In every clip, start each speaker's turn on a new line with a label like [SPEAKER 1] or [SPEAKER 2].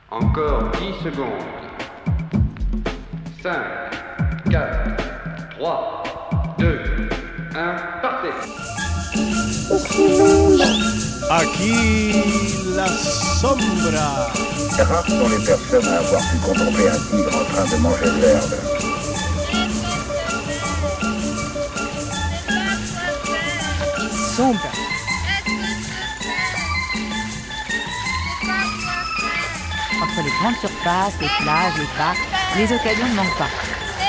[SPEAKER 1] Encore 10 secondes. 5, 4, 3, 2, 1, partez.
[SPEAKER 2] Aquí la sombra.
[SPEAKER 3] Rares sont les personnes à avoir pu contempler un tigre en train de manger de l'herbe.
[SPEAKER 4] Sombra. Entre les grandes surfaces, les plages, les parcs, les occasions ne manquent pas.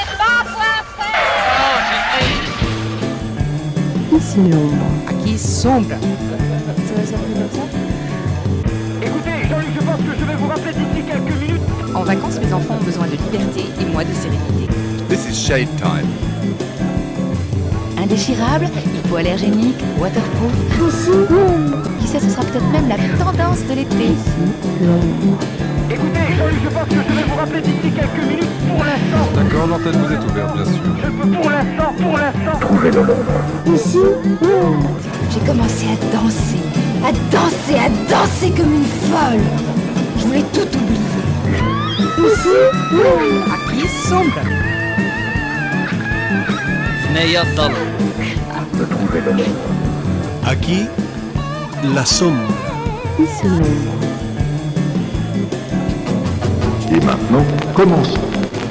[SPEAKER 5] Ici l'ombre.
[SPEAKER 4] Aquí Sombra.
[SPEAKER 5] Ça va s'appeler comme ça?
[SPEAKER 6] Écoutez, Jean-Luc, je pense que je vais vous rappeler d'ici quelques minutes.
[SPEAKER 4] En vacances, mes enfants ont besoin de liberté et moi de sérénité.
[SPEAKER 2] This is shade time.
[SPEAKER 4] Indéchirable, hypoallergénique, waterproof.
[SPEAKER 5] Ici l'ombre.
[SPEAKER 4] Qui sait, ce sera peut-être même la tendance de l'été.
[SPEAKER 5] Ici l'ombre.
[SPEAKER 6] Écoutez, Jean-Luc, je pense que je vais vous rappeler d'ici quelques minutes. Pour l'instant,
[SPEAKER 7] D'accord, l'antenne vous est ouverte, bien sûr.
[SPEAKER 6] je peux pour l'instant.
[SPEAKER 3] Trouvez de l'ombre.
[SPEAKER 5] Ici l'ombre.
[SPEAKER 4] J'ai commencé à danser comme une folle. Je voulais tout oublier.
[SPEAKER 5] Ici l'ombre.
[SPEAKER 4] Aquí Sombra.
[SPEAKER 3] De trouver de l'ombre.
[SPEAKER 2] Aquí la sombra.
[SPEAKER 5] Ici l'ombre.
[SPEAKER 3] Et maintenant, commençons.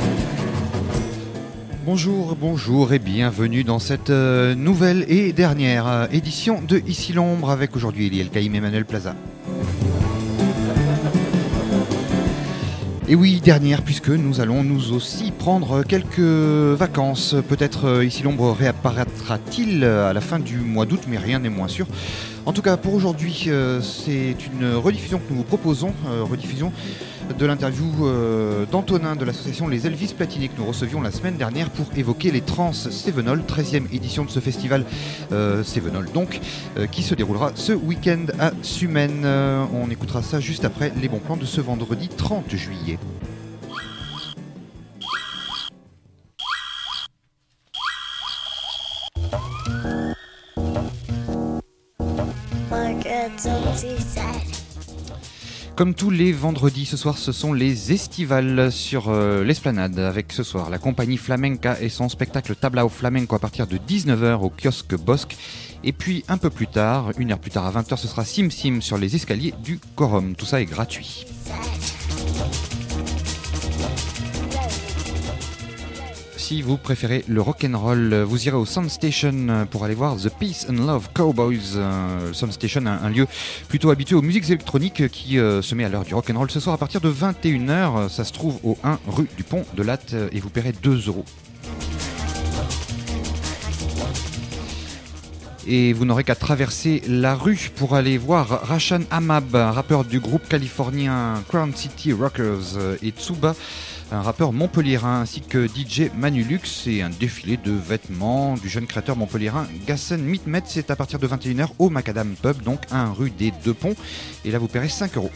[SPEAKER 8] Bonjour et bienvenue dans cette nouvelle et dernière édition de Ici l'ombre avec aujourd'hui Eliel Caïm et Emmanuel Plaza. Et oui, dernière, puisque nous allons nous aussi prendre quelques vacances. Peut-être Ici l'ombre réapparaîtra-t-il à la fin du mois d'août, mais rien n'est moins sûr. En tout cas, pour aujourd'hui, c'est une rediffusion que nous vous proposons, rediffusion de l'interview d'Antonin de l'association Les Elvis Platini que nous recevions la semaine dernière pour évoquer les Trans Cévenol, 13e édition de ce festival Cévenol donc, qui se déroulera ce week-end à Sumène. On écoutera ça juste après les bons plans de ce vendredi 30 juillet. Comme tous les vendredis, ce soir, ce sont les estivales sur l'Esplanade, avec ce soir la compagnie Flamenca et son spectacle Tablao Flamenco à partir de 19h au kiosque Bosque. Et puis un peu plus tard, une heure plus tard à 20h, ce sera Sim Sim sur les escaliers du Quorum. Tout ça est gratuit. Si vous préférez le rock'n'roll, vous irez au Sound Station pour aller voir The Peace and Love Cowboys. Sound Station, un lieu plutôt habitué aux musiques électroniques qui se met à l'heure du rock'n'roll ce soir à partir de 21h. Ça se trouve au 1 rue du Pont de Latte et vous paierez 2 €. Et vous n'aurez qu'à traverser la rue pour aller voir Rashan Hamab, un rappeur du groupe californien Crown City Rockers, et Tsuba, un rappeur montpelliérain, ainsi que DJ Manulux et un défilé de vêtements du jeune créateur montpelliérain Gassen Mitmet. C'est à partir de 21h au Macadam Pub, donc 1 rue des Deux Ponts. Et là, vous paierez 5 €.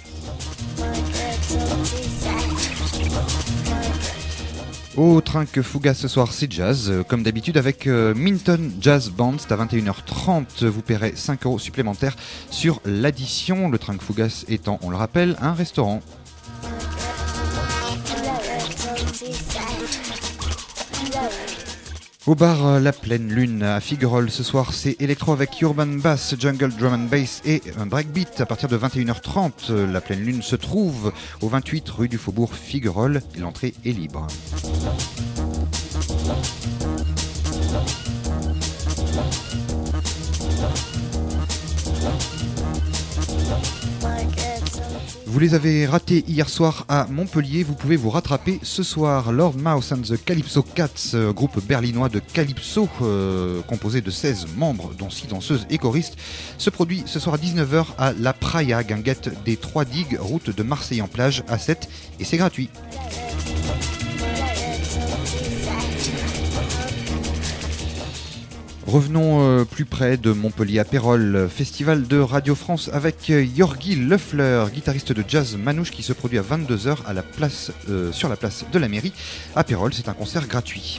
[SPEAKER 8] Au Trinque Fougas ce soir, c'est jazz, comme d'habitude avec Minton Jazz Band. C'est à 21h30, vous paierez 5 € supplémentaires sur l'addition. Le Trinque Fougas étant, on le rappelle, un restaurant. Au bar La Pleine Lune à Figuerolles ce soir, c'est électro avec Urban Bass, Jungle Drum and Bass et un breakbeat à partir de 21h30. La Pleine Lune se trouve au 28 rue du Faubourg Figuerolles et l'entrée est libre. Vous les avez ratés hier soir à Montpellier, vous pouvez vous rattraper ce soir. Lord Mouse and the Calypso Cats, groupe berlinois de Calypso, composé de 16 membres, dont 6 danseuses et choristes, se produit ce soir à 19h à La Praia, guinguette des Trois Digues, route de Marseille en plage à 7, et c'est gratuit. Revenons plus près de Montpellier à Pérols, festival de Radio France avec Yorgi Leffler, guitariste de jazz manouche qui se produit à 22h à la place, sur la place de la mairie. À Pérols, c'est un concert gratuit.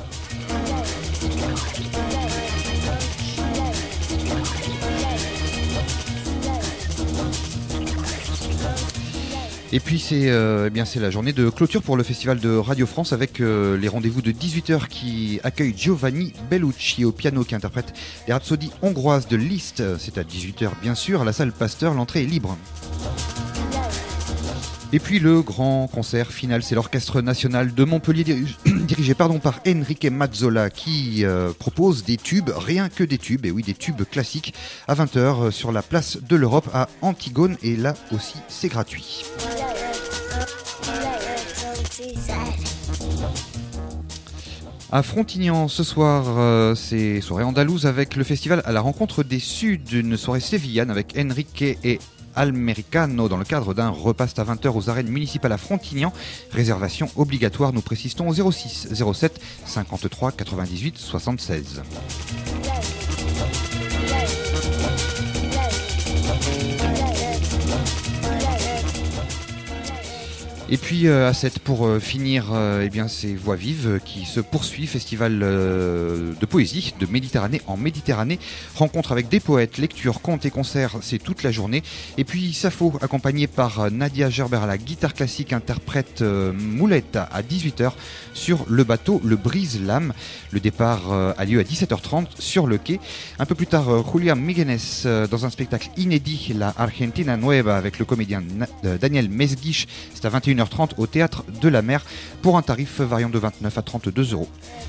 [SPEAKER 8] Et puis c'est la journée de clôture pour le festival de Radio France avec les rendez-vous de 18h qui accueillent Giovanni Bellucci au piano qui interprète les rhapsodies hongroises de Liszt. C'est à 18h bien sûr, à la salle Pasteur, l'entrée est libre. Et puis le grand concert final, c'est l'Orchestre National de Montpellier dirigé par Enrique Mazzola qui propose des tubes, rien que des tubes, et oui des tubes classiques à 20h sur la place de l'Europe à Antigone et là aussi c'est gratuit. À Frontignan, ce soir, c'est soirée andalouse avec le festival à la rencontre des Suds, une soirée sévillane avec Enrique et Almericano dans le cadre d'un repas à 20h aux arènes municipales à Frontignan. Réservation obligatoire, nous précisons au 06 07 53 98 76. Et puis à 7 pour finir, c'est Voix Vive qui se poursuit, festival de poésie de Méditerranée en Méditerranée, rencontre avec des poètes, lectures, contes et concerts, c'est toute la journée. Et puis Sappho, accompagné par Nadia Gerber à la guitare classique, interprète Moulette à 18h sur le bateau Le Brise-Lame. Le départ a lieu à 17h30 sur le quai. Un peu plus tard, Julián Míguenes dans un spectacle inédit, La Argentina Nueva, avec le comédien Daniel Mesguich. C'est à 21h30 au Théâtre de la Mer pour un tarif variant de 29 à 32 €.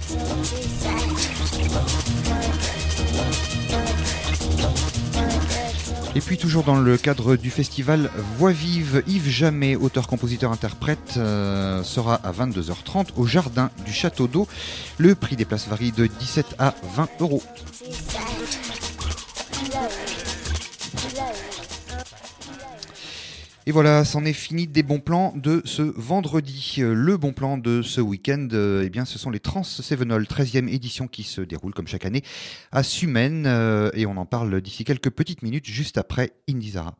[SPEAKER 8] Et puis toujours dans le cadre du festival Voix Vive, Yves Jamet, auteur-compositeur-interprète, sera à 22h30 au Jardin du Château d'Eau. Le prix des places varie de 17 à 20 €. Et voilà, c'en est fini des bons plans de ce vendredi. Le bon plan de ce week-end, ce sont les Trans Sévenol 13e édition qui se déroule comme chaque année à Sumène. Et on en parle d'ici quelques petites minutes, juste après Indizara.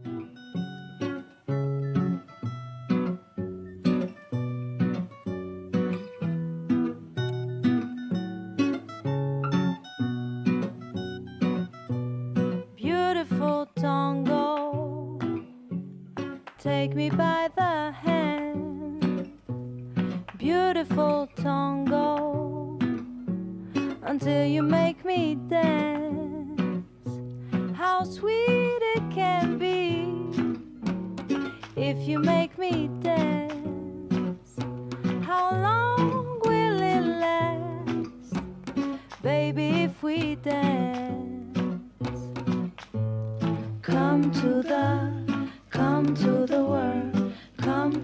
[SPEAKER 9] Beautiful tango. Take me by the hand, beautiful tango, until you make me dance. How sweet it can be if you make me dance. How long will it last, baby, if we dance? Come to the world, come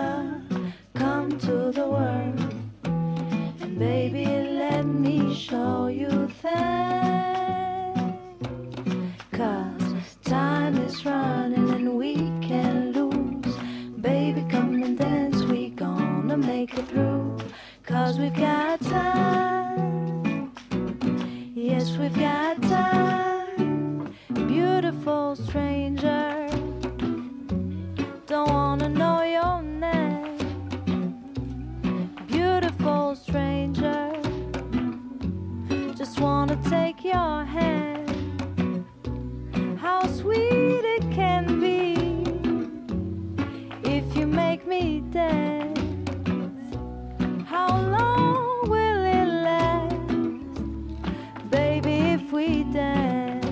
[SPEAKER 9] to the world, and baby let me show you things, 'cause time is running and we can't lose, baby come and dance, we gonna make it through, 'cause we've got time, yes we've got time, beautiful stranger. Don't wanna know your name, beautiful stranger. Just wanna take your hand. How sweet it can be if you make me dance. How long will it last, baby, if we dance?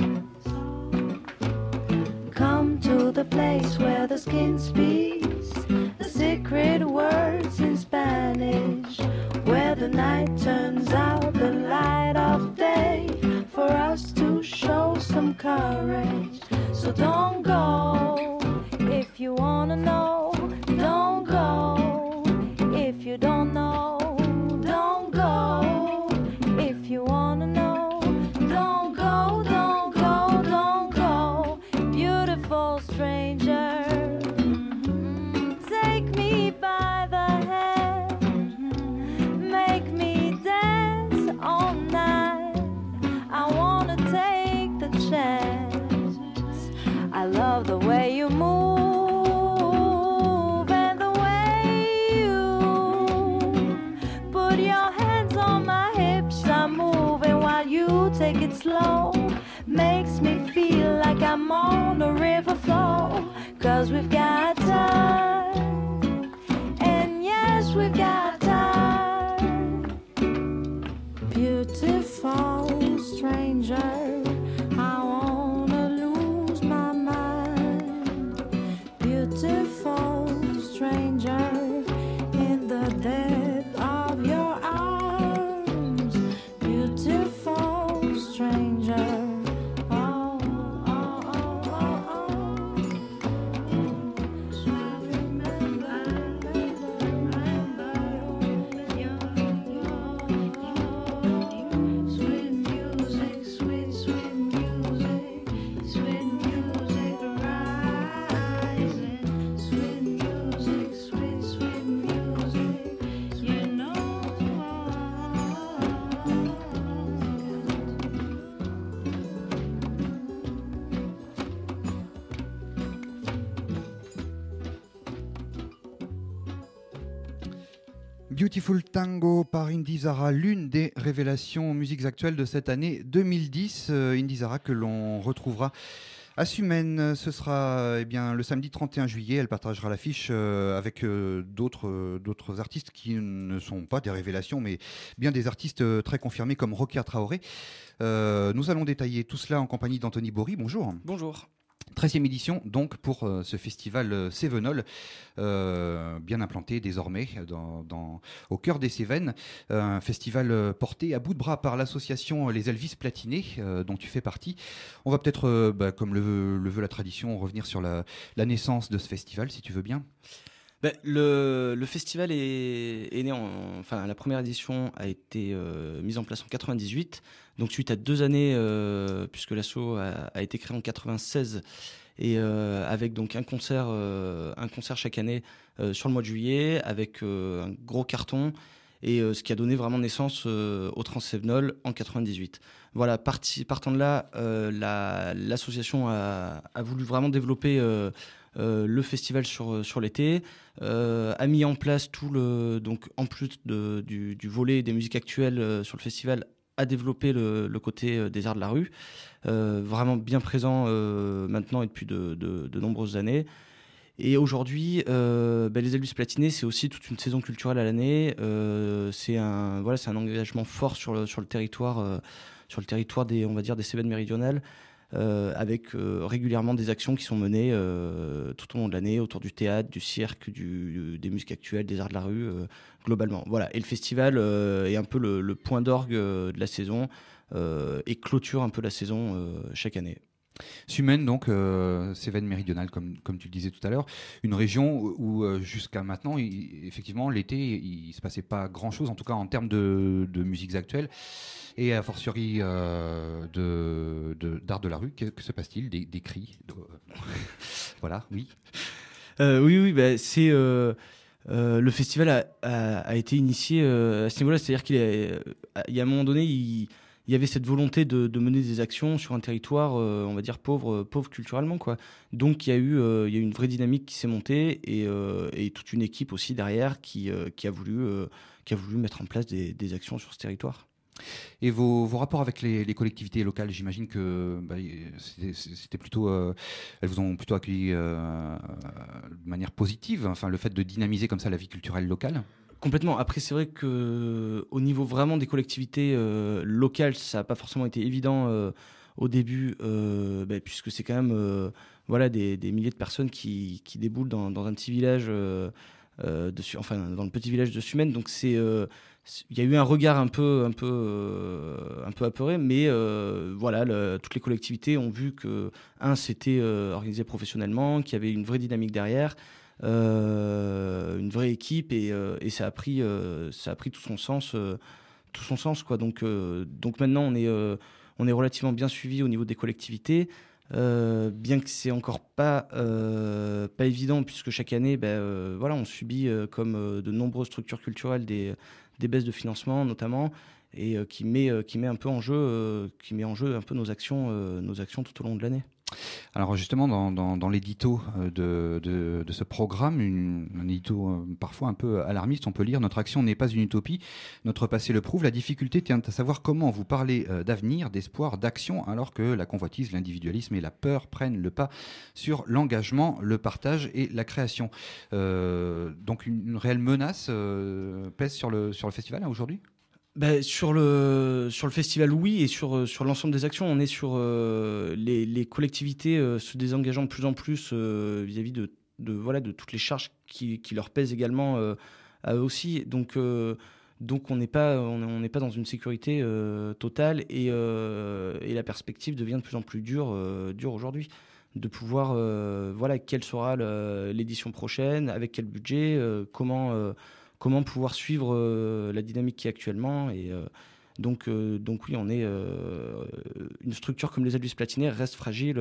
[SPEAKER 9] Come to the place where the skin speaks the secret words in Spanish, where the night turns out the light of day, for us to show some courage. So don't go if you wanna know, don't go if you don't know, don't go if you wanna know, don't go, don't go, don't go, beautiful stranger. Take me by the hand, make me dance all night. I wanna take the chance. I love the way you move and the way you put your hands on my hips. I'm moving while you take it slow. Makes me feel like I'm on a river flow, 'cause we've got time. stranger in the depth of your arms, beautiful stranger. Oh, oh, oh, oh, oh. I remember sweet music, sweet, sweet music, sweet music rising, sweet music, sweet, sweet music, you know.
[SPEAKER 8] Beautiful Tango par Indy Zara, l'une des révélations musiques actuelles de cette année 2010. Indy Zara que l'on retrouvera à Sumène. Ce sera le samedi 31 juillet. Elle partagera l'affiche avec d'autres artistes qui ne sont pas des révélations, mais bien des artistes très confirmés comme Rokia Traoré. Nous allons détailler tout cela en compagnie d'Anthony Bory. Bonjour.
[SPEAKER 10] Bonjour.
[SPEAKER 8] 13e édition donc pour ce festival Cévenol, bien implanté désormais au cœur des Cévennes, un festival porté à bout de bras par l'association Les Elvis Platinés dont tu fais partie. On va peut-être, comme le veut la tradition, revenir sur la naissance de ce festival, si tu veux bien.
[SPEAKER 10] Le festival est né la première édition a été mise en place en 98, donc suite à 2 années, puisque l'asso a été créé en 96, et avec donc un concert chaque année sur le mois de juillet, avec un gros carton, et ce qui a donné vraiment naissance au Transcévenol en 98. Voilà, partant de là, l'association a voulu vraiment développer le festival sur l'été, a mis en place donc en plus du volet des musiques actuelles sur le festival, a développé le côté des arts de la rue, vraiment bien présent maintenant et depuis de nombreuses années. Et aujourd'hui, les Elvis Platinés, c'est aussi toute une saison culturelle à l'année. C'est un engagement fort sur le territoire des, on va dire, des Cévennes méridionales, avec régulièrement des actions qui sont menées tout au long de l'année autour du théâtre, du cirque, des musiques actuelles, des arts de la rue, globalement. Voilà. Et le festival est un peu le point d'orgue de la saison et clôture un peu la saison chaque année.
[SPEAKER 8] Sumène, donc, Cévennes méridionale, comme tu le disais tout à l'heure, une région où jusqu'à maintenant, effectivement, l'été, il se passait pas grand-chose, en tout cas en termes de musiques actuelles, et a fortiori d'art de la rue. Que se passe-t-il? Des cris Voilà, oui.
[SPEAKER 10] Oui, c'est... le festival a été initié à ce niveau-là, c'est-à-dire qu'il y a un moment donné, il y avait cette volonté de mener des actions sur un territoire, on va dire pauvre culturellement, quoi. Donc il y a eu une vraie dynamique qui s'est montée, et toute une équipe aussi derrière qui a voulu mettre en place des actions sur ce territoire.
[SPEAKER 8] Et vos rapports avec les collectivités locales, j'imagine que c'était plutôt, elles vous ont plutôt accueilli de manière positive, enfin le fait de dynamiser comme ça la vie culturelle locale.
[SPEAKER 10] Complètement. Après, c'est vrai que au niveau vraiment des collectivités locales, ça n'a pas forcément été évident au début, puisque c'est quand même des milliers de personnes qui déboulent dans un petit village, dans le petit village de Sumène. Donc il y a eu un regard un peu apeuré, mais toutes les collectivités ont vu que c'était organisé professionnellement, qu'il y avait une vraie dynamique derrière. Une vraie équipe, et ça a pris tout son sens quoi. Donc maintenant on est relativement bien suivi au niveau des collectivités, bien que c'est encore pas évident, puisque chaque année on subit comme de nombreuses structures culturelles des baisses de financement notamment, et qui met un peu en jeu un peu nos actions tout au long de l'année.
[SPEAKER 8] Alors justement, dans l'édito de ce programme, un édito parfois un peu alarmiste, on peut lire « Notre action n'est pas une utopie, notre passé le prouve. La difficulté tient à savoir comment vous parlez d'avenir, d'espoir, d'action, alors que la convoitise, l'individualisme et la peur prennent le pas sur l'engagement, le partage et la création. » Donc une réelle menace pèse sur le festival aujourd'hui ?
[SPEAKER 10] Sur le festival, oui, et sur l'ensemble des actions, on est sur les collectivités se désengageant de plus en plus vis-à-vis de de toutes les charges qui leur pèsent également à eux aussi. Donc on n'est pas dans une sécurité totale et la perspective devient de plus en plus dure aujourd'hui. De pouvoir, quelle sera l'édition prochaine, avec quel budget, comment pouvoir suivre la dynamique qui est actuellement. Et donc oui, on est une structure comme les Elvis Platinet reste fragile.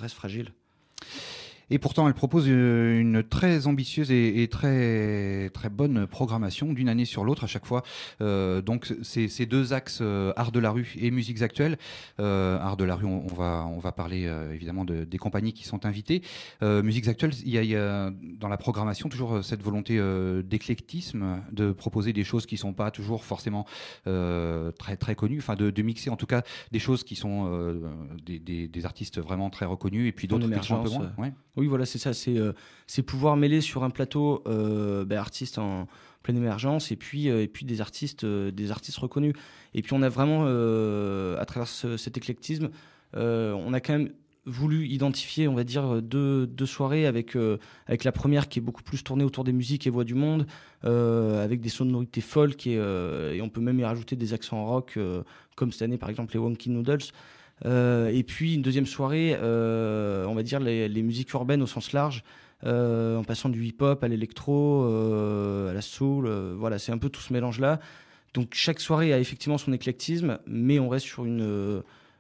[SPEAKER 8] Et pourtant, elle propose une très ambitieuse et très très bonne programmation d'une année sur l'autre à chaque fois. Donc, ces deux axes, art de la rue et musiques actuelles. Art de la rue, on va parler évidemment des compagnies qui sont invitées. Musiques actuelles, il y a dans la programmation toujours cette volonté d'éclectisme, de proposer des choses qui sont pas toujours forcément très très connues, enfin de mixer en tout cas des choses qui sont des artistes vraiment très reconnus et puis d'autres qui sont un peu moins. Ouais.
[SPEAKER 10] Oui, voilà, c'est ça. C'est pouvoir mêler sur un plateau artistes en pleine émergence et puis des artistes reconnus. Et puis on a vraiment, à travers cet éclectisme, on a quand même voulu identifier, on va dire, deux soirées avec la première qui est beaucoup plus tournée autour des musiques et voix du monde, avec des sonorités folk et on peut même y rajouter des accents rock, comme cette année par exemple les Wonky Noodles. Et puis une deuxième soirée, on va dire les musiques urbaines au sens large, en passant du hip-hop à l'électro, à la soul, voilà, c'est un peu tout ce mélange-là. Donc chaque soirée a effectivement son éclectisme, mais on reste sur un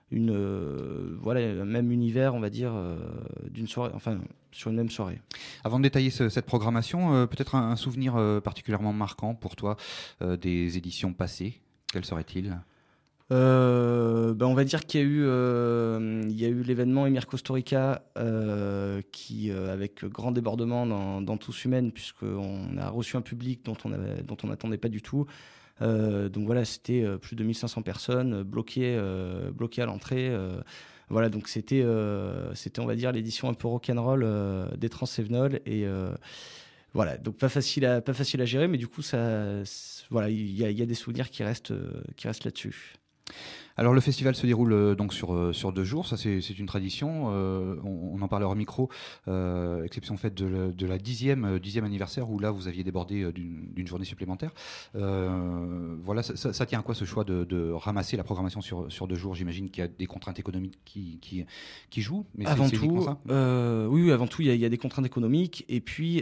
[SPEAKER 10] même univers, on va dire, d'une soirée, enfin sur une même soirée.
[SPEAKER 8] Avant de détailler cette programmation, peut-être un souvenir particulièrement marquant pour toi des éditions passées. Quel serait-il ?
[SPEAKER 10] On va dire qu'il y a eu l'événement Emir Costa Rica qui avec grand débordement dans Tous Humaines, puisqu'on a reçu un public dont on n'attendait pas du tout. Donc voilà, c'était plus de 1500 personnes bloquées à l'entrée. Voilà, donc c'était on va dire l'édition un peu rock'n'roll des Transsévenol et voilà, donc pas facile à gérer, mais du coup voilà, il y a des souvenirs qui restent là-dessus.
[SPEAKER 8] Alors le festival se déroule donc sur 2 jours, ça c'est une tradition, on en parlait hors micro, exception faite de la 10e anniversaire où là vous aviez débordé d'une journée supplémentaire. Voilà, ça tient à quoi ce choix de ramasser la programmation sur 2 jours? J'imagine qu'il y a des contraintes économiques qui jouent, mais
[SPEAKER 10] avant
[SPEAKER 8] c'est
[SPEAKER 10] tout,
[SPEAKER 8] ça
[SPEAKER 10] oui, avant tout il y a des contraintes économiques et puis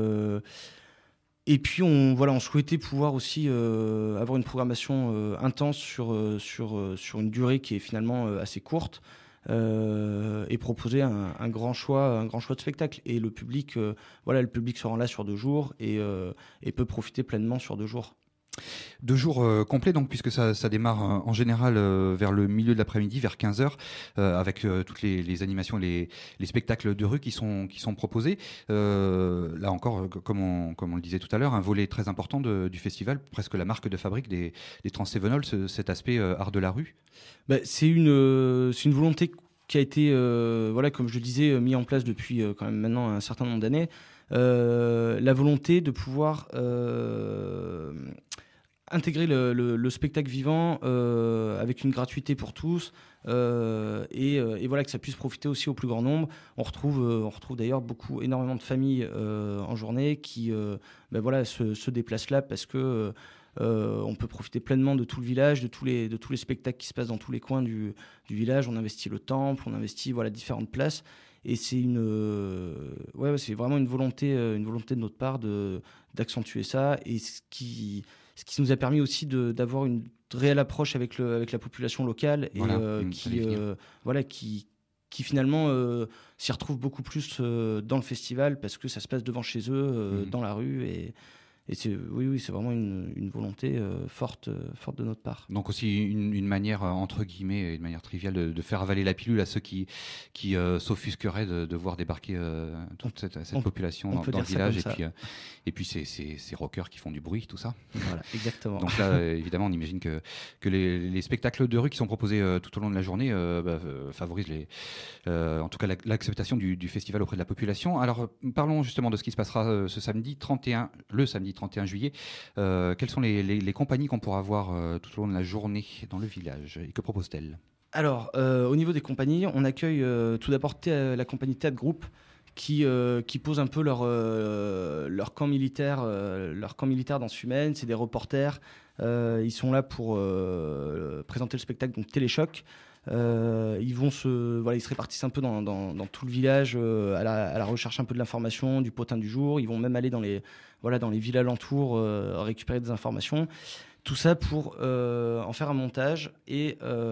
[SPEAKER 10] on souhaitait pouvoir aussi avoir une programmation intense sur une durée qui est finalement assez courte et proposer un grand choix de spectacles. Et le public se rend là sur 2 jours et peut profiter pleinement sur 2 jours.
[SPEAKER 8] 2 jours complets, donc, puisque ça démarre en général vers le milieu de l'après-midi, vers 15h, avec toutes les animations, les spectacles de rue qui sont proposés. Là encore, comme on le disait tout à l'heure, un volet très important du festival, presque la marque de fabrique des Transsévenol, cet aspect art de la rue.
[SPEAKER 10] C'est une volonté qui a été, comme je le disais, mis en place depuis quand même maintenant un certain nombre d'années. La volonté de pouvoir intégrer le spectacle vivant avec une gratuité pour tous et voilà, que ça puisse profiter aussi au plus grand nombre. On retrouve d'ailleurs énormément de familles en journée qui se déplacent là parce que on peut profiter pleinement de tout le village, de tous les spectacles qui se passent dans tous les coins du village. On investit le temple, on investit différentes places. Et c'est c'est vraiment une volonté de notre part d'accentuer ça. Et ce qui nous a permis aussi d'avoir une réelle approche avec la population locale et qui finalement s'y retrouve beaucoup plus dans le festival parce que ça se passe devant chez eux, dans la rue et c'est vraiment une volonté forte de notre part.
[SPEAKER 8] Donc aussi une manière, entre guillemets, une manière triviale de faire avaler la pilule à ceux qui s'offusqueraient de voir débarquer toute cette population dans le village. Et puis ces rockers qui font du bruit, tout ça.
[SPEAKER 10] Voilà, exactement.
[SPEAKER 8] Donc là, évidemment, on imagine que les spectacles de rue qui sont proposés tout au long de la journée favorisent en tout cas l'acceptation du festival auprès de la population. Alors parlons justement de ce qui se passera le samedi 31 juillet. Quelles sont les compagnies qu'on pourra voir tout au long de la journée dans le village et que propose-t-elle?
[SPEAKER 10] Alors, au niveau des compagnies, on accueille tout d'abord la compagnie Théâtre Groupe qui posent un peu leur camp militaire dans Sumène. C'est des reporters. Ils sont là pour présenter le spectacle, donc Téléchoc. Ils se répartissent un peu dans tout le village à la recherche un peu de l'information, du potin du jour. Ils vont même aller dans les villes alentours récupérer des informations. Tout ça pour en faire un montage et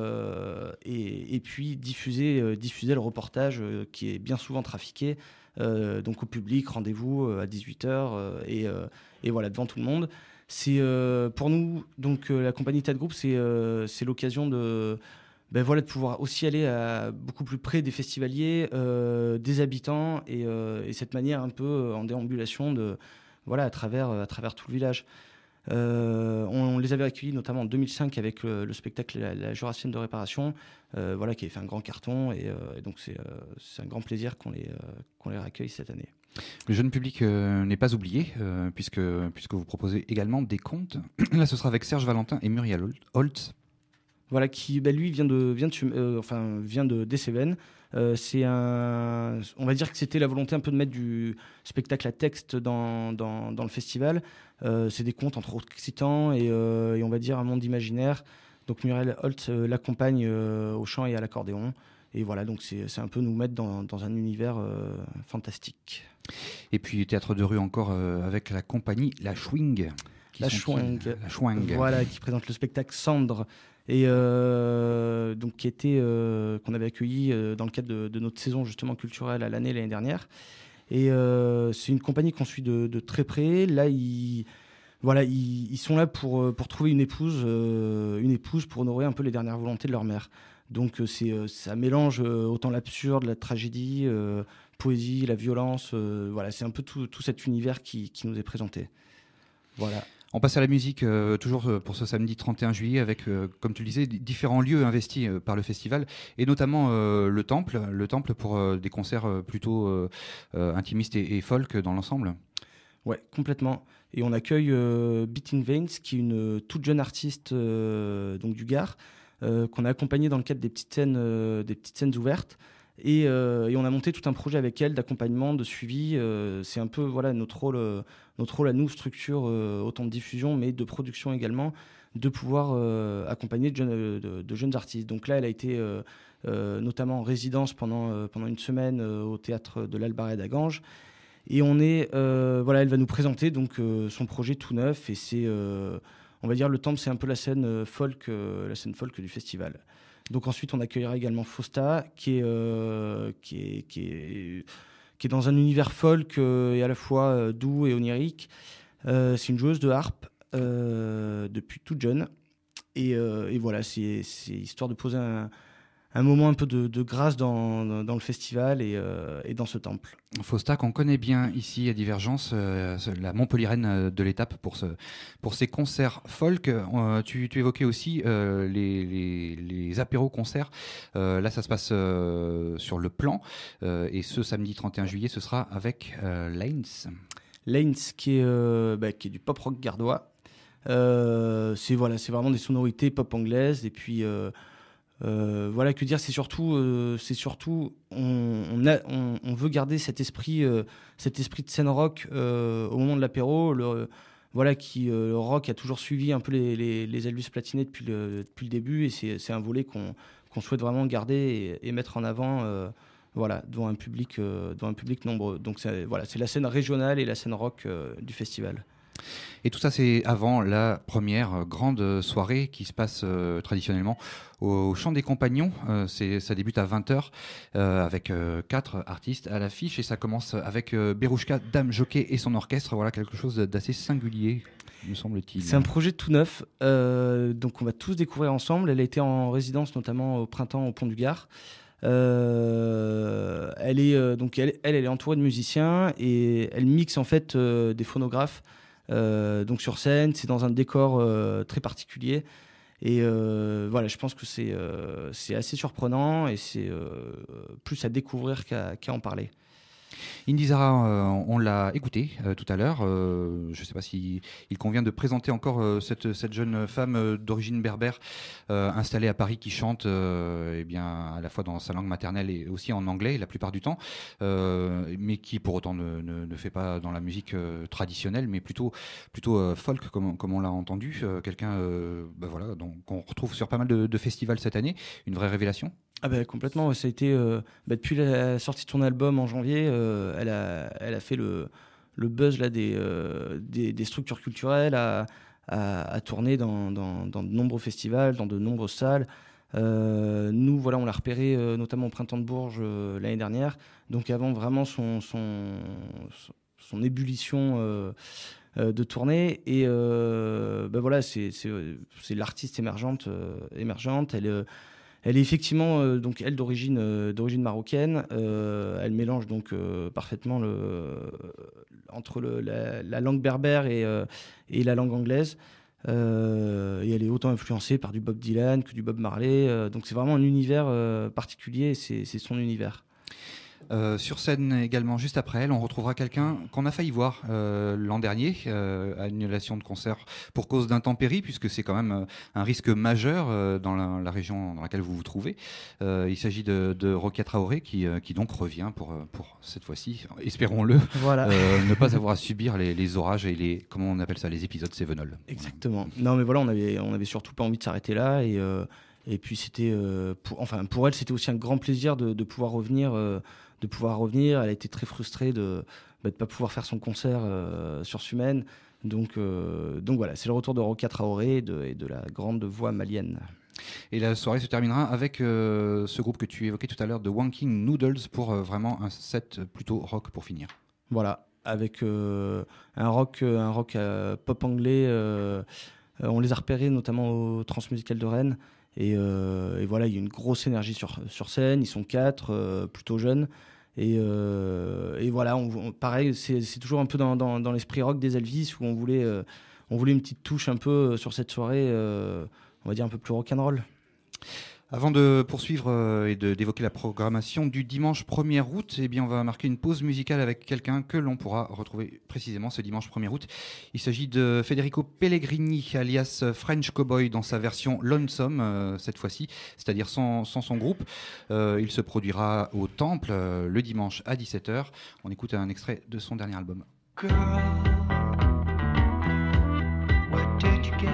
[SPEAKER 10] puis diffuser le reportage qui est bien souvent trafiqué donc au public, rendez-vous à 18h et voilà, devant tout le monde. C'est pour nous, donc la compagnie Tête Group, c'est l'occasion de pouvoir aussi aller beaucoup plus près des festivaliers, des habitants et cette manière un peu en déambulation à travers tout le village. On les avait accueillis notamment en 2005 avec le spectacle La Jurassienne de réparation, qui avait fait un grand carton et donc c'est un grand plaisir qu'on les accueille cette année.
[SPEAKER 8] Le jeune public n'est pas oublié puisque vous proposez également des contes. Là, ce sera avec Serge Valentin et Muriel Holtz.
[SPEAKER 10] Voilà, qui lui vient des Cévennes. On va dire que c'était la volonté un peu de mettre du spectacle à texte dans le festival. C'est des contes entre autres excitants et on va dire un monde imaginaire. Donc Muriel Holtz l'accompagne au chant et à l'accordéon. Et voilà, donc c'est un peu nous mettre dans un univers fantastique. Et puis théâtre de rue encore avec la compagnie La Chouing. La Chouing. Voilà, qui présente le spectacle Cendre. Et donc qu'on avait accueilli dans le cadre de notre saison justement culturelle à l'année dernière. Et c'est une compagnie qu'on suit de très près. Là, ils sont là pour trouver une épouse pour honorer un peu les dernières volontés de leur mère. Donc ça mélange autant l'absurde, la tragédie, poésie, la violence. C'est un peu tout cet univers qui nous est présenté. Voilà. On passe à la musique, toujours pour ce samedi 31 juillet, avec, comme tu le disais, différents lieux investis par le festival, et notamment le Temple pour des concerts plutôt intimistes et folk dans l'ensemble. Ouais, complètement. Et on accueille Beating Veins, qui est une toute jeune artiste donc du Gard, qu'on a accompagnée dans le cadre des petites scènes ouvertes. Et on a monté tout un projet avec elle d'accompagnement, de suivi. C'est un peu notre rôle à nous, structure autant de diffusion, mais de production également, de pouvoir accompagner de jeunes artistes. Donc là, elle a été notamment en résidence pendant une semaine au théâtre de l'Albarède à Ganges. Et elle va nous présenter donc son projet tout neuf. Et c'est, on va dire, le Temple, c'est un peu la scène folk du festival. Donc ensuite, on accueillera également Fausta, qui est dans un univers folk et à la fois doux et onirique. C'est une joueuse de harpe depuis toute jeune. Et voilà, c'est histoire de poser un moment un peu de grâce dans le festival et dans ce temple. Fausta, qu'on connaît bien ici à Divergence, la Montpelliéraine de l'étape pour ses concerts folk. Tu évoquais aussi les apéros-concerts. Là, ça se passe sur le Plan. Et ce samedi 31 juillet, ce sera avec Lanes. Lanes, qui est du pop-rock gardois. C'est vraiment des sonorités pop anglaises. Et puis... que dire, c'est surtout on veut garder cet esprit de scène rock au moment de l'apéro. Le rock a toujours suivi un peu les Elvis Platinet depuis le début, et c'est un volet qu'on souhaite vraiment garder et mettre en avant devant un public nombreux. Donc c'est la scène régionale et la scène rock du festival. Et tout ça, c'est avant la première grande soirée qui se passe traditionnellement au Chant des Compagnons. Ça débute à 20h avec 4 artistes à l'affiche, et ça commence avec Berouchka, Dame Jockey et son orchestre. Voilà, quelque chose d'assez singulier, me semble-t-il. C'est un projet tout neuf, donc on va tous découvrir ensemble. Elle a été en résidence notamment au printemps au Pont du Gard. Elle est entourée de musiciens et elle mixe en fait des phonographes. Donc sur scène, c'est dans un décor très particulier, et je pense que c'est assez surprenant, et c'est plus à découvrir qu'à en parler.
[SPEAKER 8] Indizara, on l'a écouté tout à l'heure. Je ne sais pas s'il convient de présenter encore cette jeune femme d'origine berbère installée à Paris qui chante eh bien, à la fois dans sa langue maternelle et aussi en anglais la plupart du temps, mais qui pour autant ne fait pas dans la musique traditionnelle, mais plutôt folk comme on l'a entendu. Quelqu'un voilà, qu'on retrouve sur pas mal de festivals cette année. Une vraie révélation.
[SPEAKER 10] Ah bah, complètement, ça a été depuis la sortie de son album en janvier, elle a fait le buzz là, des structures culturelles, à tourner dans de nombreux festivals, dans de nombreuses salles. Nous, voilà, on l'a repéré notamment au Printemps de Bourges l'année dernière, donc avant vraiment son ébullition de tournée. Et voilà, c'est l'artiste émergente. Elle est effectivement donc elle d'origine marocaine. Elle mélange donc parfaitement entre la langue berbère et la langue anglaise. Et elle est autant influencée par du Bob Dylan que du Bob Marley. Donc c'est vraiment un univers particulier. C'est son univers.
[SPEAKER 8] Sur scène également, juste après elle, on retrouvera quelqu'un qu'on a failli voir l'an dernier, annulation de concert pour cause d'intempéries, puisque c'est quand même un risque majeur dans la région dans laquelle vous vous trouvez. Il s'agit de Rokia Traoré qui donc revient pour cette fois-ci, espérons-le,
[SPEAKER 10] voilà.
[SPEAKER 8] Ne pas avoir à subir les orages et comment on appelle ça, les épisodes Cévenol.
[SPEAKER 10] Exactement. Non mais voilà, on avait surtout pas envie de s'arrêter là et puis c'était pour elle c'était aussi un grand plaisir de pouvoir revenir. Elle a été très frustrée de ne pas pouvoir faire son concert sur Sumène. Donc voilà, c'est le retour de Rokia Traoré et de la grande voix malienne.
[SPEAKER 8] Et la soirée se terminera avec ce groupe que tu évoquais tout à l'heure, de Wanking Noodles, pour vraiment un set plutôt rock pour finir.
[SPEAKER 10] Voilà, avec un rock pop anglais. On les a repérés notamment au Transmusical de Rennes. Et voilà, il y a une grosse énergie sur scène. Ils sont 4, plutôt jeunes. Et voilà, pareil, c'est toujours un peu dans l'esprit rock des Elvis, où on voulait une petite touche un peu sur cette soirée, on va dire un peu plus rock'n'roll.
[SPEAKER 8] Avant de poursuivre et d'évoquer la programmation du dimanche 1er août, eh bien on va marquer une pause musicale avec quelqu'un que l'on pourra retrouver précisément ce dimanche 1er août. Il s'agit de Federico Pellegrini, alias French Cowboy, dans sa version Lonesome cette fois-ci, c'est-à-dire sans son groupe. Il se produira au Temple le dimanche à 17h. On écoute un extrait de son dernier album.
[SPEAKER 11] Girl, what did you get?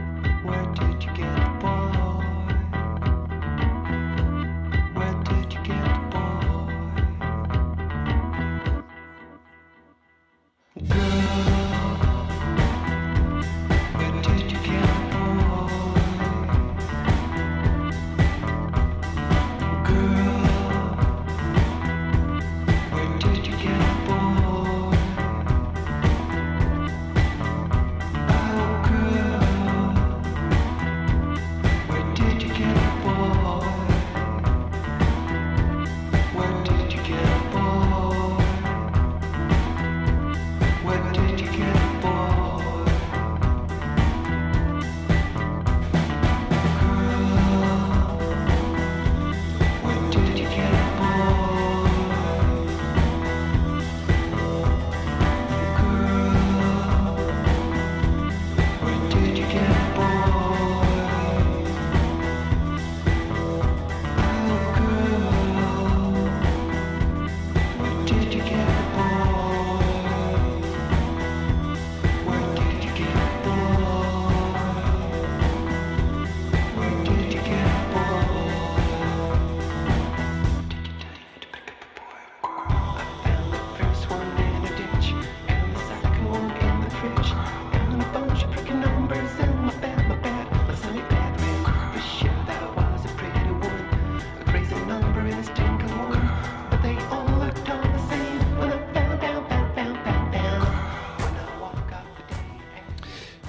[SPEAKER 11] Did you get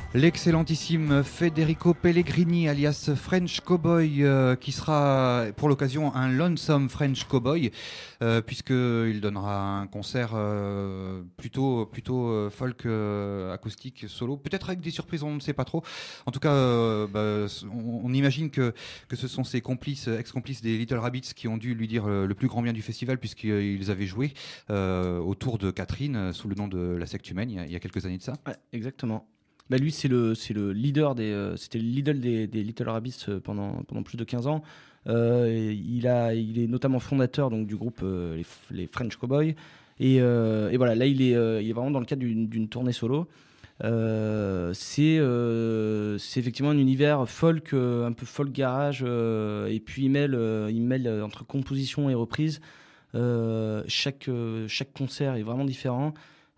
[SPEAKER 8] L'excellentissime Federico Pellegrini alias French Cowboy qui sera pour l'occasion un Lonesome French Cowboy puisqu'il donnera un concert plutôt folk acoustique solo, peut-être avec des surprises, on ne sait pas trop. En tout cas on imagine que ce sont ses complices, ex-complices des Little Rabbits qui ont dû lui dire le plus grand bien du festival puisqu'ils avaient joué autour de Catherine sous le nom de La Secte Humaine il y a quelques années de ça.
[SPEAKER 10] Ouais, exactement. Bah lui, c'était le leader c'était l'idole des Little Rabbits pendant plus de 15 ans. Il est notamment fondateur donc du groupe les French Cowboys. Et voilà, là il est vraiment dans le cadre d'une tournée solo. C'est effectivement un univers folk, un peu folk garage, et puis il mêle entre composition et reprise. Chaque concert est vraiment différent.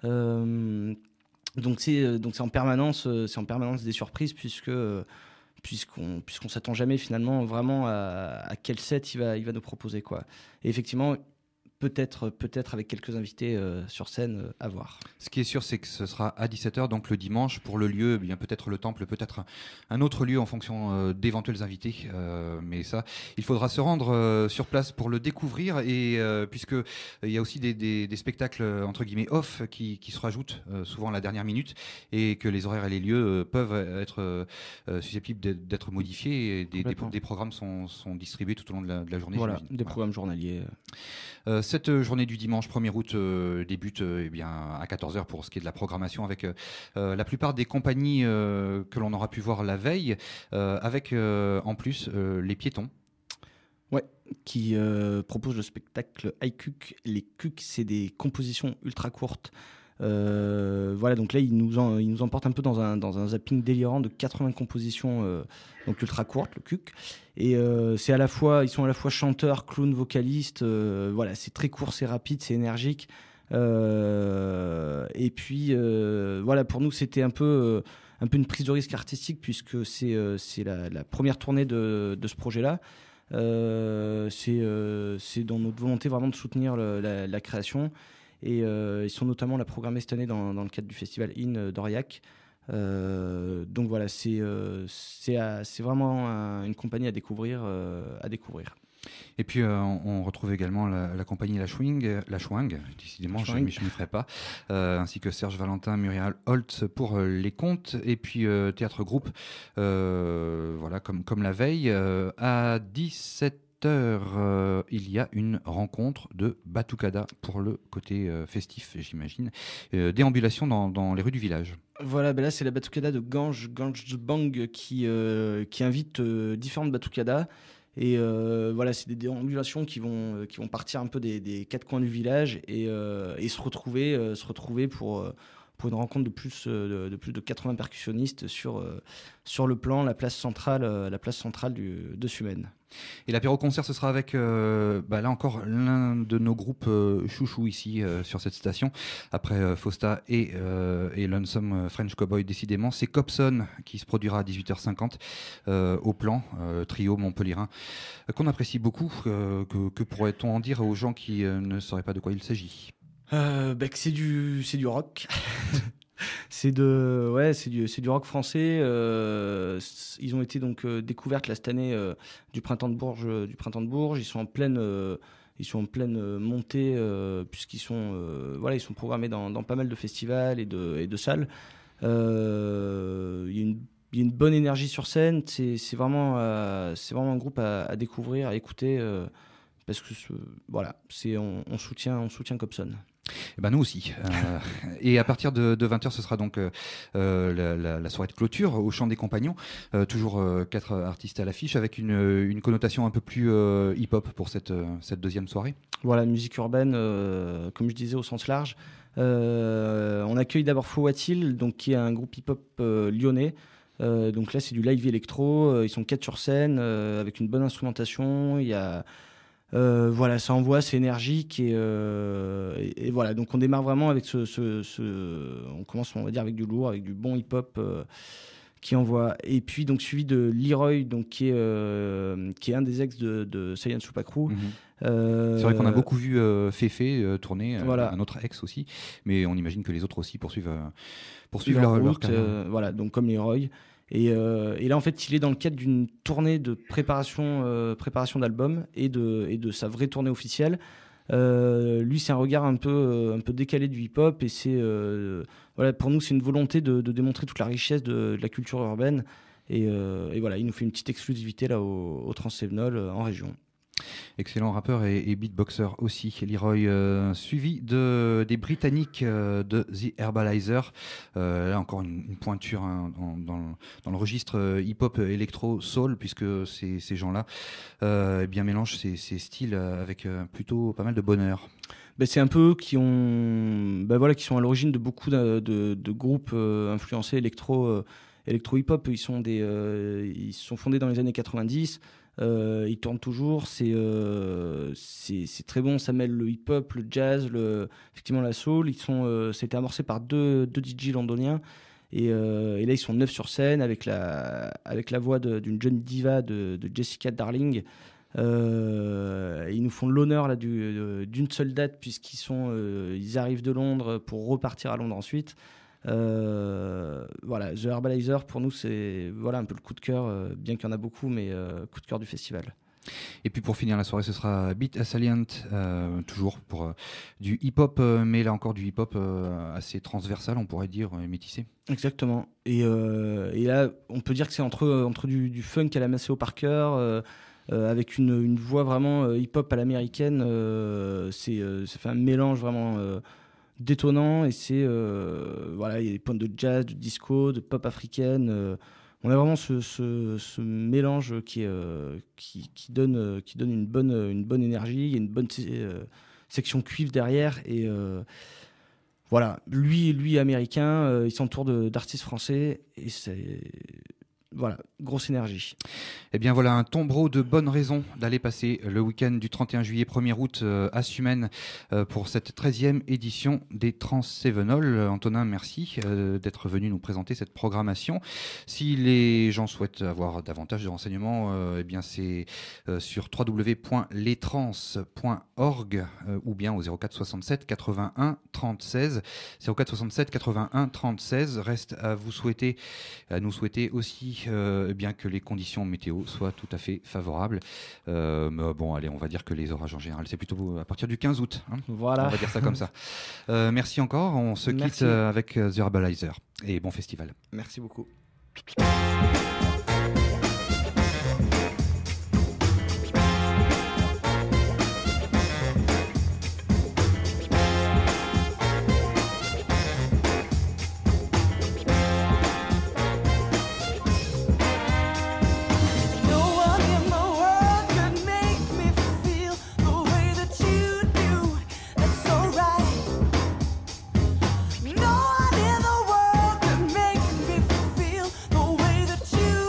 [SPEAKER 10] Donc c'est en permanence des surprises puisqu'on s'attend jamais finalement vraiment à quel set il va nous proposer quoi. Et effectivement peut-être avec quelques invités sur scène à voir.
[SPEAKER 8] Ce qui est sûr, c'est que ce sera à 17h, donc le dimanche. Pour le lieu, bien peut-être le temple, peut-être un autre lieu en fonction d'éventuels invités. Mais ça, il faudra se rendre sur place pour le découvrir. Et puisque il y a aussi des spectacles entre guillemets off qui se rajoutent souvent à la dernière minute, et que les horaires et les lieux peuvent être susceptibles d'être modifiés. Et des programmes sont distribués tout au long de la journée.
[SPEAKER 10] Voilà, des programmes journaliers.
[SPEAKER 8] Cette journée du dimanche 1er août débute à 14h pour ce qui est de la programmation avec la plupart des compagnies que l'on aura pu voir la veille, avec en plus les Piétons.
[SPEAKER 10] Ouais, qui propose le spectacle iCuc. Les Cuc, c'est des compositions ultra courtes. Voilà, donc là il nous emporte un peu dans un zapping délirant de 80 compositions donc ultra courtes, le Cuc. Et ils sont à la fois chanteurs, clowns, vocalistes. Voilà, c'est très court, c'est rapide, c'est énergique. Et puis voilà, pour nous c'était un peu une prise de risque artistique puisque c'est la première tournée de ce projet-là. C'est dans notre volonté vraiment de soutenir la création. Et ils sont notamment là programmés cette année dans le cadre du festival In d'Aurillac. Donc voilà, c'est vraiment une compagnie à découvrir.
[SPEAKER 8] Et puis on retrouve également la compagnie La Schwing, décidément je ne m'y ferai pas, ainsi que Serge Valentin, Muriel Holtz pour les contes, et puis Théâtre Groupe, voilà, comme la veille, à 17h. Il y a une rencontre de Batucada pour le côté festif, j'imagine. Déambulation dans les rues du village.
[SPEAKER 10] Voilà, là c'est la Batucada de Ganj Bang qui invite différentes Batucadas. Et voilà, c'est des déambulations qui vont partir un peu des quatre coins du village et se retrouver pour une rencontre de plus de 80 percussionnistes sur le plan, la place centrale de Sumène.
[SPEAKER 8] Et l'apéro-concert, ce sera avec, là encore, l'un de nos groupes chouchous ici sur cette station. Après Fausta et Lonesome French Cowboy, décidément, c'est Cobson qui se produira à 18h50 au plan, trio montpelliérain, qu'on apprécie beaucoup. Que pourrait-on en dire aux gens qui ne sauraient pas de quoi il s'agit ?
[SPEAKER 10] Que c'est du rock. C'est du rock français. Ils ont été donc découvertes là cette année du printemps de Bourges. Ils sont en pleine montée puisqu'ils sont ils sont programmés dans pas mal de festivals et de salles. Il y a une bonne énergie sur scène. C'est vraiment un groupe à découvrir, à écouter parce que on soutient Cobson.
[SPEAKER 8] Et nous aussi. Et à partir de 20h, ce sera donc la soirée de clôture au Chant des Compagnons. Toujours 4 artistes à l'affiche avec une connotation un peu plus hip-hop pour cette deuxième soirée.
[SPEAKER 10] Voilà, musique urbaine, comme je disais, au sens large. On accueille d'abord Fouatil, donc qui est un groupe hip-hop lyonnais. Donc là, c'est du live électro. Ils sont 4 sur scène avec une bonne instrumentation. Il y a ça envoie, c'est énergique et voilà. Donc on démarre vraiment avec on commence, on va dire, avec du lourd, avec du bon hip-hop qui envoie. Et puis donc suivi de Leroy, donc qui est un des ex de Saiyan Shupakru.
[SPEAKER 8] C'est vrai qu'on a beaucoup vu Fefe tourner,
[SPEAKER 10] voilà.
[SPEAKER 8] Un autre ex aussi, mais on imagine que les autres aussi poursuivent
[SPEAKER 10] leur
[SPEAKER 8] carrière.
[SPEAKER 10] Voilà, donc comme Leroy. Et là, en fait, il est dans le cadre d'une tournée de préparation d'album et de sa vraie tournée officielle. Lui, c'est un regard un peu décalé du hip-hop, et c'est voilà, pour nous, c'est une volonté de démontrer toute la richesse de la culture urbaine. Et voilà, il nous fait une petite exclusivité là au Transsévenol en région.
[SPEAKER 8] Excellent rappeur et beatboxer aussi, Leroy, suivi des Britanniques de The Herbalizer. Là encore une pointure dans le registre hip-hop, électro, soul, puisque ces gens-là bien mélangent ces styles avec plutôt pas mal de bonheur.
[SPEAKER 10] C'est un peu eux qui sont à l'origine de beaucoup de groupes influencés électro hip-hop. Ils sont fondés dans les années 90. Ils tournent toujours, c'est très bon, ça mêle le hip-hop, le jazz, effectivement la soul. C'était amorcé par deux DJ londoniens, et là ils sont 9 sur scène avec la voix d'une jeune diva de Jessica Darling. Ils nous font l'honneur là d'une seule date, ils arrivent de Londres pour repartir à Londres ensuite. Voilà, The Herbalizer pour nous c'est un peu le coup de cœur, bien qu'il y en a beaucoup, mais coup de cœur du festival.
[SPEAKER 8] Et puis pour finir la soirée, ce sera Beat Assaillant, toujours pour du hip-hop, mais là encore du hip-hop assez transversal, on pourrait dire, métissé.
[SPEAKER 10] Exactement. Et là, on peut dire que c'est entre du funk à la Maceo Parker, avec une voix vraiment hip-hop à l'américaine. Ça fait un mélange vraiment détonnant, et il y a des points de jazz, de disco, de pop africaine. On a vraiment ce mélange qui donne une bonne énergie. Il y a une bonne section cuivre derrière, et voilà, lui américain, il s'entoure d'artistes français, et c'est voilà, grosse énergie.
[SPEAKER 8] Eh bien voilà un tombereau de bonnes raisons d'aller passer le week-end du 31 juillet 1er août à Sumène pour cette 13e édition des Transsévenol. Antonin, merci d'être venu nous présenter cette programmation. Si les gens souhaitent avoir davantage de renseignements, eh bien c'est sur www.lestrans.org ou bien au 04 67 81 30 16. 04 67 81 30 16. Reste à nous souhaiter aussi bien que les conditions météo soient tout à fait favorables. Mais bon, allez, on va dire que les orages en général, c'est plutôt à partir du 15 août. Hein,
[SPEAKER 10] voilà.
[SPEAKER 8] On va dire ça comme ça. Merci encore. On se quitte avec The Herbalizer. Et bon festival.
[SPEAKER 10] Merci beaucoup.
[SPEAKER 9] No one in the world can make me feel the way that you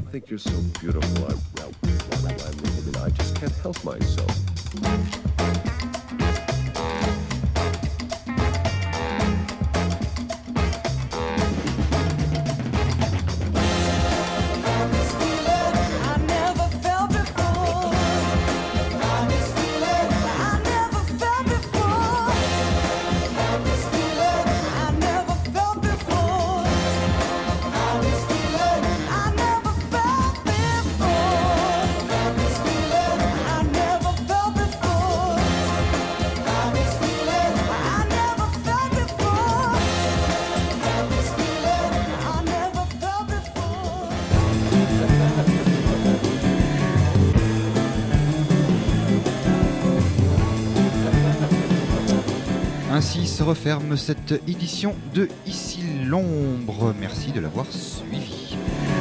[SPEAKER 12] think you're so beautiful. I just can't help myself.
[SPEAKER 8] Ainsi se referme cette édition de Ici l'ombre. Merci de l'avoir suivi.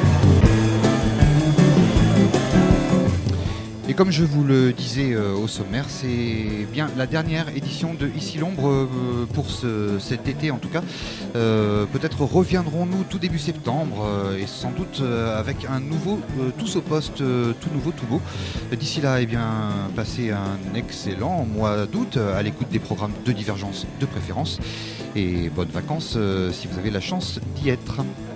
[SPEAKER 8] Et comme je vous le disais au sommaire, c'est bien la dernière édition de Ici l'ombre pour cet été en tout cas. Peut-être reviendrons-nous tout début septembre et sans doute avec un nouveau tous au poste, tout nouveau, tout beau. D'ici là, eh bien, passez un excellent mois d'août à l'écoute des programmes de Divergence de préférence et bonnes vacances si vous avez la chance d'y être.